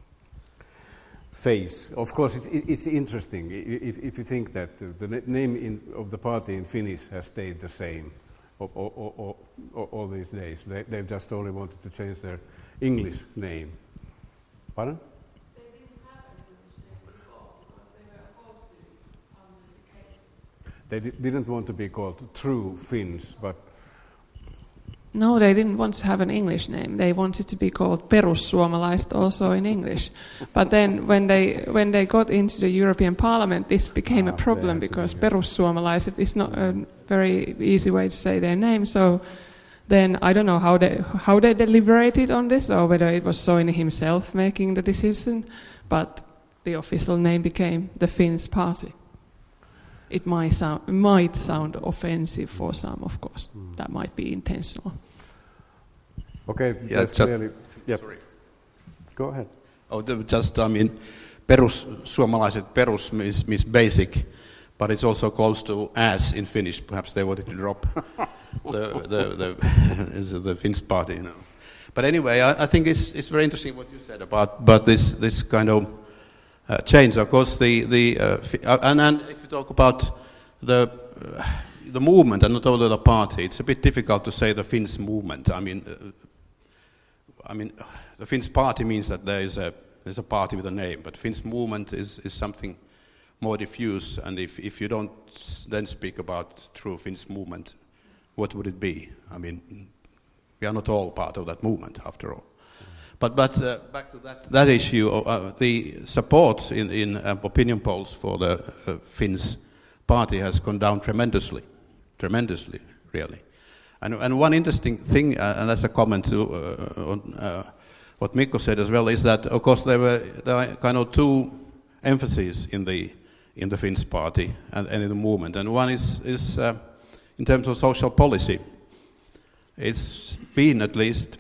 phase. Of course, it's interesting if you think that the name of the party in Finnish has stayed the same all these days. They've just only wanted to change their English name. Pardon? They didn't have an English name before because they were opposed to this unification. They didn't want to be called True Finns, but... No, they didn't want to have an English name. They wanted to be called Perussuomalaiset also in English. But then when they got into the European Parliament, this became a problem because Perussuomalaiset is not a very easy way to say their name. So then I don't know how they deliberated on this, or whether it was Soini himself making the decision, but the official name became the Finns Party. It might sound offensive for some, of course. That might be intentional. Okay, Yeah, that's clearly... Yep. Sorry. Go ahead. Oh, suomalaiset perus means basic, but it's also close to as in Finnish. Perhaps they wanted to drop the Finns party, you know. But anyway, I think it's very interesting what you said about this kind of change. Of course, and if you talk about the movement and not only the party, it's a bit difficult to say the Finns movement. I mean, the Finns party means that there's a party with a name, but Finns movement is something more diffuse. And if you don't then speak about true Finns movement, what would it be? I mean, we are not all part of that movement, after all. But back to that issue, the support in opinion polls for the Finns party has gone down tremendously, really. And one interesting thing, and that's a comment to on what Mikko said as well, is that of course there are kind of two emphases in the Finns party and in the movement, and one is in terms of social policy. It's been at least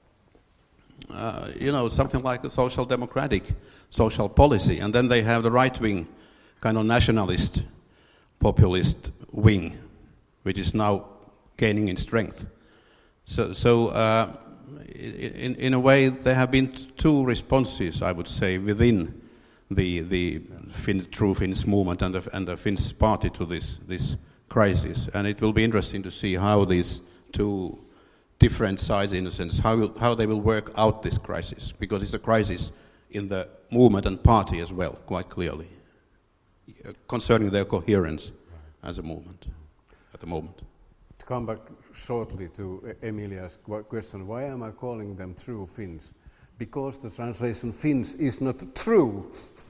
something like a social democratic social policy, and then they have the right-wing kind of nationalist populist wing, which is now gaining in strength. So in a way, there have been two responses, I would say, within the true Finns movement and the Finns party to this crisis, and it will be interesting to see how these two different sides, in a sense, how they will work out this crisis, because it's a crisis in the movement and party as well, quite clearly, concerning their coherence as a movement at the moment. To come back shortly to Emilia's question, why am I calling them true Finns? Because the translation Finns is not true.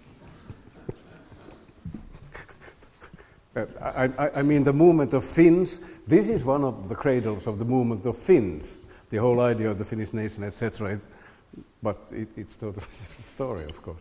I mean the movement of Finns, this is one of the cradles of the movement of Finns, the whole idea of the Finnish nation, etc. But it's totally different story, of course.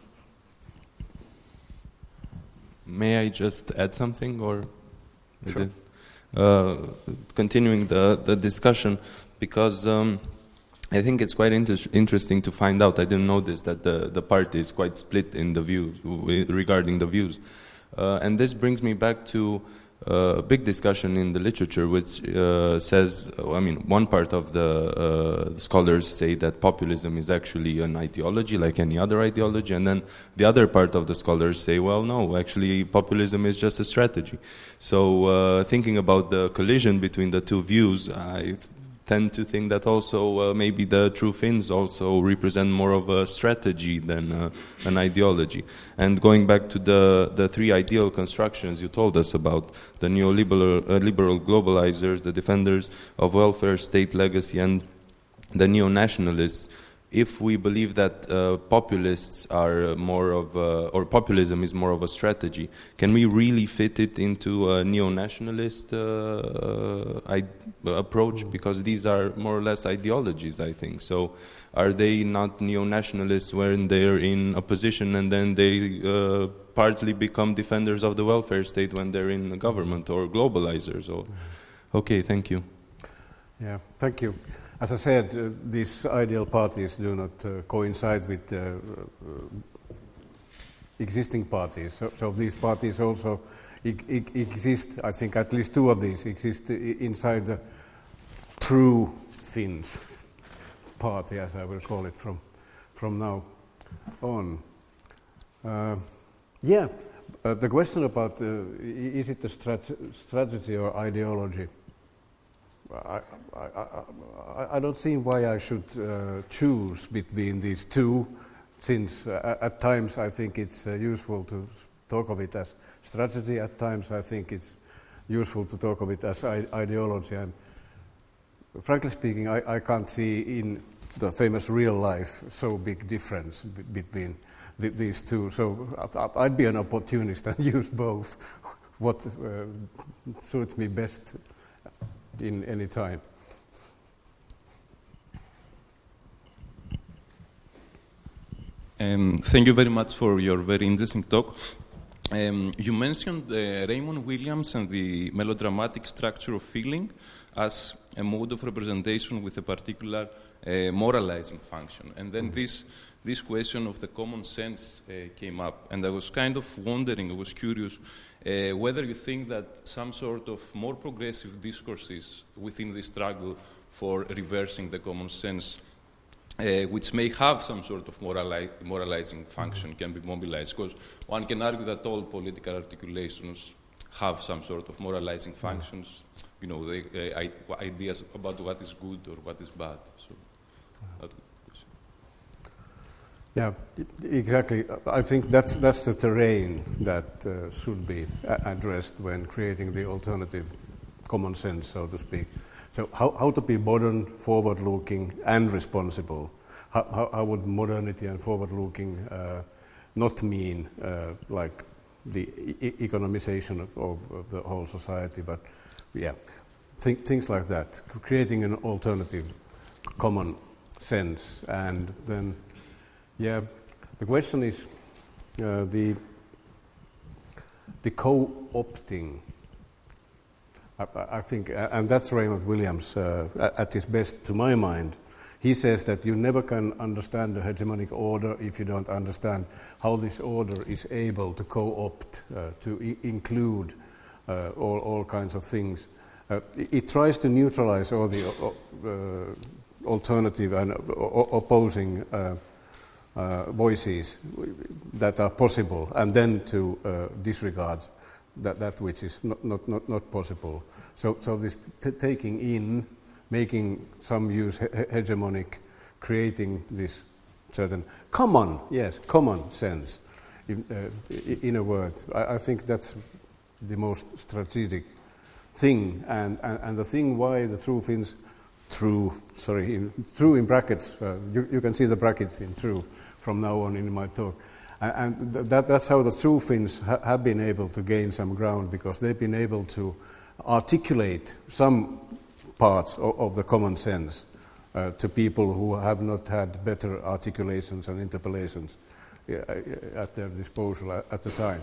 May I just add something, or is sure. it continuing the discussion? Because I think it's quite interesting to find out. I didn't know this, that the party is quite split in the views regarding the views. And this brings me back to a big discussion in the literature, which says, one part of the scholars say that populism is actually an ideology like any other ideology, and then the other part of the scholars say, well, no, actually populism is just a strategy. So thinking about the collision between the two views, I tend to think that also maybe the true Finns also represent more of a strategy than an ideology. And going back to the three ideal constructions you told us about, the neoliberal globalizers, the defenders of welfare state legacy, and the neo-nationalists, if we believe that populists are more of or populism is more of a strategy, can we really fit it into a neo-nationalist approach? Because these are more or less ideologies, I think. So are they not neo-nationalists when they're in opposition, and then they partly become defenders of the welfare state when they're in the government, or globalizers? Or okay, thank you. Yeah, thank you. As I said, these ideal parties do not coincide with existing parties. So these parties also exist. I think at least two of these exist inside the true Finns party, as I will call it from now on. The question about is it a strategy or ideology? I don't see why I should choose between these two, since at times I think it's useful to talk of it as strategy, at times I think it's useful to talk of it as ideology. And frankly speaking, I can't see in the famous real life so big difference between these two. So I'd be an opportunist and use both, what suits me best in any time. Thank you very much for your very interesting talk. You mentioned Raymond Williams and the melodramatic structure of feeling as a mode of representation with a particular moralizing function. And then this question of the common sense came up. And I was kind of wondering, I was curious, whether you think that some sort of more progressive discourses within the struggle for reversing the common sense, which may have some sort of moralizing function, can be mobilized. Because one can argue that all political articulations have some sort of moralizing functions, you know, the ideas about what is good or what is bad. So, that's a good question. Yeah, exactly. I think that's the terrain that should be addressed when creating the alternative common sense, so to speak. So how to be modern, forward-looking, and responsible? How would modernity and forward-looking not mean like the economization of the whole society, but yeah, things like that. Creating an alternative common sense, and then yeah, the question is the co-opting. I think, and that's Raymond Williams at his best, to my mind. He says that you never can understand the hegemonic order if you don't understand how this order is able to co-opt, to include all kinds of things. It tries to neutralize all the alternative and opposing voices that are possible, and then to disregard that which is not possible. So this taking in, making some use hegemonic, creating this certain common sense, in a word. I think that's the most strategic thing, and the thing why the true Finns, true in brackets, you can see the brackets in true from now on in my talk. And that's how the true Finns have been able to gain some ground, because they've been able to articulate some parts of the common sense to people who have not had better articulations and interpellations at their disposal at the time.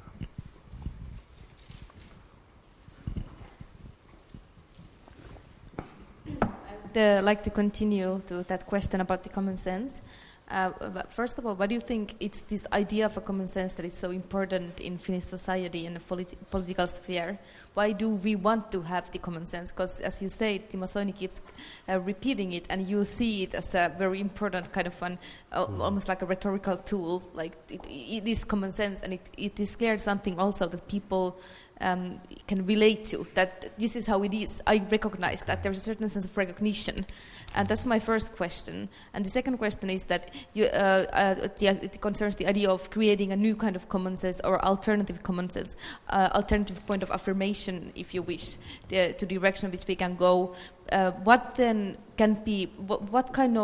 I'd like to continue to that question about the common sense. But first of all, what do you think it's this idea of a common sense that is so important in Finnish society and the political sphere? Why do we want to have the common sense? Because, as you say, Timo Soini keeps repeating it, and you see it as a very important kind of one, almost like a rhetorical tool. Like it is common sense, and it is clear something also that people can relate to, that this is how it is. I recognize that there's a certain sense of recognition. And that's my first question. And the second question is that it concerns the idea of creating a new kind of common sense or alternative common sense, alternative point of affirmation, if you wish, to the direction which we can go. What then can be, what kind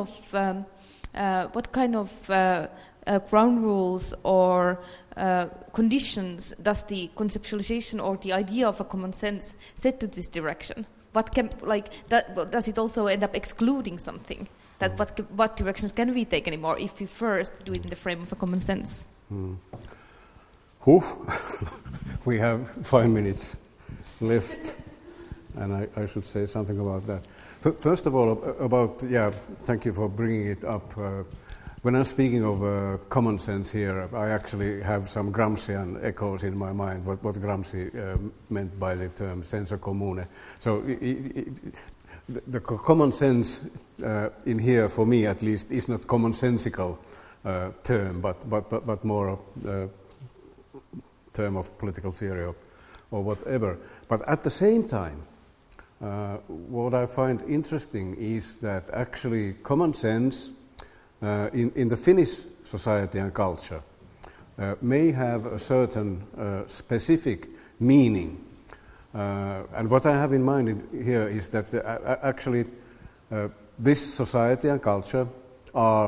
of ground rules or conditions does the conceptualization or the idea of a common sense set to this direction? What can, does it also end up excluding something? That what directions can we take anymore if we first do it in the frame of a common sense? We have 5 minutes left, and I should say something about that. First of all, thank you for bringing it up. When I'm speaking of common sense here, I actually have some Gramscian echoes in my mind, what Gramsci meant by the term senso comune. So the common sense in here, for me at least, is not commonsensical term, but more a term of political theory or whatever. But at the same time, what I find interesting is that actually common sense in the Finnish society and culture may have a certain specific meaning. And what I have in mind here is that actually this society and culture are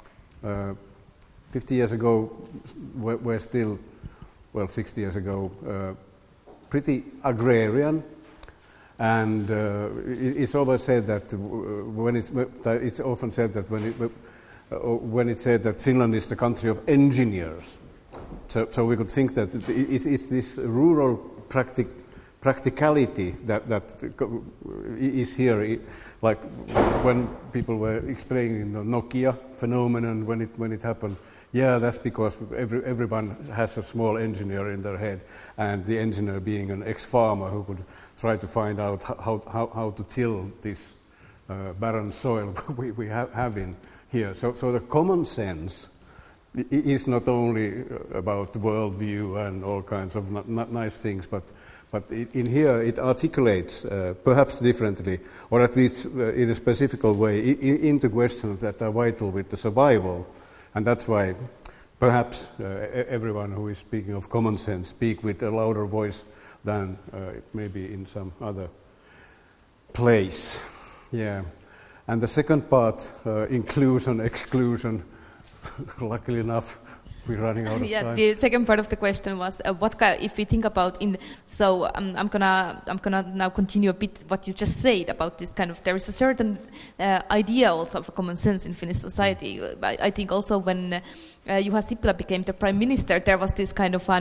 50 years ago, were still, 60 years ago, pretty agrarian. And it's always said that it's often said that when it's said that Finland is the country of engineers, So we could think that it's this rural practicality that is here. Like when people were explaining the Nokia phenomenon when it happened. Yeah, that's because everyone has a small engineer in their head, and the engineer being an ex-farmer who could try to find out how to till this barren soil we have in here. So the common sense is not only about worldview and all kinds of nice things, but in here it articulates perhaps differently, or at least in a specific way, into questions that are vital with the survival. And that's why perhaps everyone who is speaking of common sense speak with a louder voice than maybe in some other place. Yeah. And the second part, inclusion, exclusion, luckily enough, we're running out of time. The second part of the question was what if we think about I'm gonna now continue a bit what you just said about this kind of, there is a certain idea also of common sense in Finnish society. I think also when Juha Sipilä became the prime minister, there was this kind of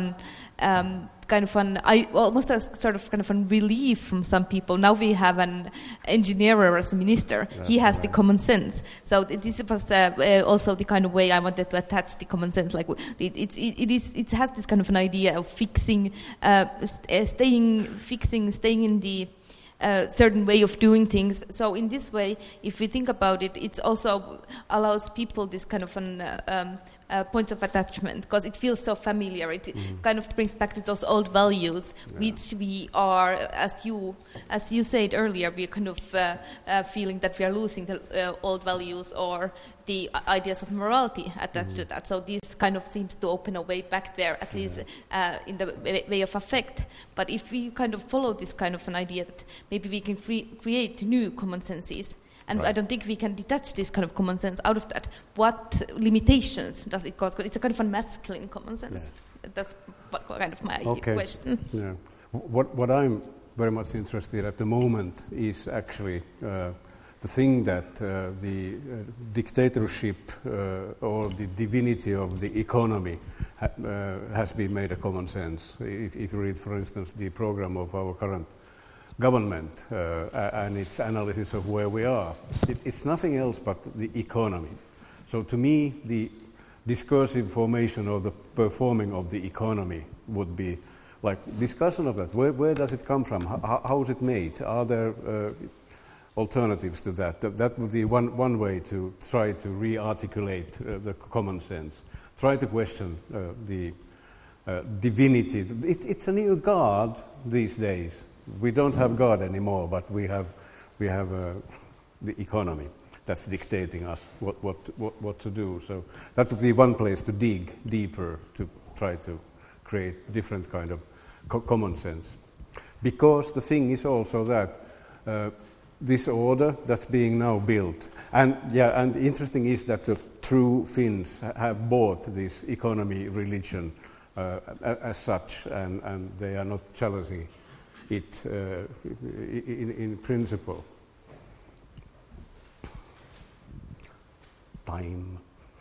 almost a sort of kind of a relief from some people. Now we have an engineer as a minister. That's he has the common sense. So this was also the kind of way I wanted to attach the common sense. Like it has this kind of an idea of fixing, staying in the certain way of doing things. So in this way, if we think about it, it also allows people this kind of an point of attachment, because it feels so familiar. It kind of brings back to those old values, which we are, as you said earlier, we are kind of feeling that we are losing the old values or the ideas of morality attached to that. So this kind of seems to open a way back there, at least in the way of affect. But if we kind of follow this kind of an idea that maybe we can create new common senses, and I don't think we can detach this kind of common sense out of that. What limitations does it cause? It's a kind of a masculine common sense. Yeah. That's kind of my question. Yeah. What I'm very much interested at the moment is actually the thing that the dictatorship or the divinity of the economy has been made a common sense. If you read, for instance, the program of our current government and its analysis of where we are, it's nothing else but the economy. So to me, the discursive formation or the performing of the economy would be like discussion of that. Where does it come from? How is it made? Are there alternatives to that? That would be one way to try to re-articulate the common sense. Try to question the divinity. It's a new God these days. We don't have God anymore, but we have the economy that's dictating us what to do. So that would be one place to dig deeper to try to create different kind of common sense. Because the thing is also that this order that's being now built, and interesting is that the true Finns have bought this economy religion as such, and they are not challenging it in principle. Time.